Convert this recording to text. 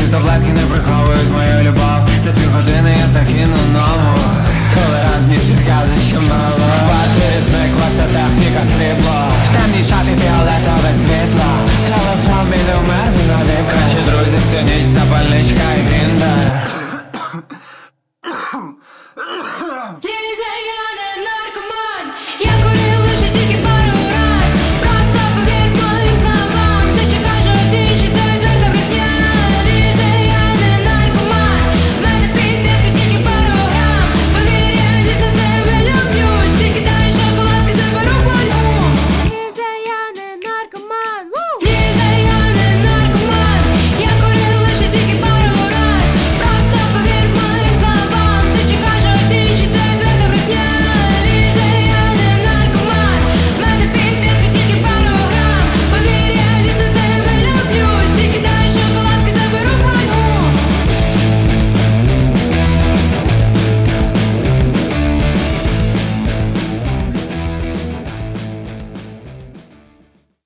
таблетки не приховують мою любов. За півгодини я закину ногу. Толерантність підказує, що мало. В квартирі зникла ця техніка срібло. В темній шафі фіолетове світло. Телефон мій не вмер, він наліп. Кращі друзі всю ніч, запальничка і